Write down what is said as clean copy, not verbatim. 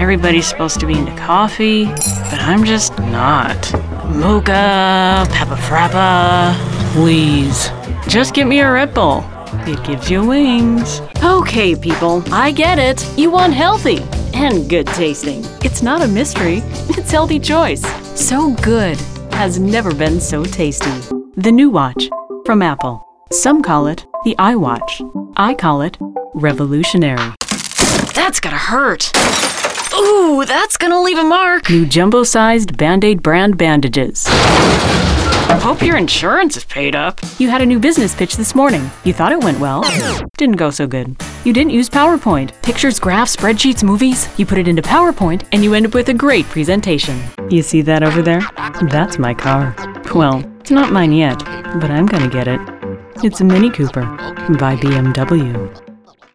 Everybody's supposed to be into coffee, but I'm just not. Mocha, Peppa Frappa, please. Just get me a Red Bull. It gives you wings. Okay, people, I get it. You want healthy and good tasting. It's not a mystery. It's healthy choice. So good. Has never been so tasty. The new watch from Apple. Some call it the iWatch. I call it revolutionary. That's gotta hurt. Ooh, that's gonna leave a mark. New jumbo-sized Band-Aid brand bandages. Hope your insurance is paid up. You had a new business pitch this morning. You thought it went well. Didn't go so good. You didn't use PowerPoint. Pictures, graphs, spreadsheets, movies. You put it into PowerPoint and you end up with a great presentation. You see that over there? That's my car. Well, it's not mine yet, but I'm gonna get it. It's a Mini Cooper by BMW.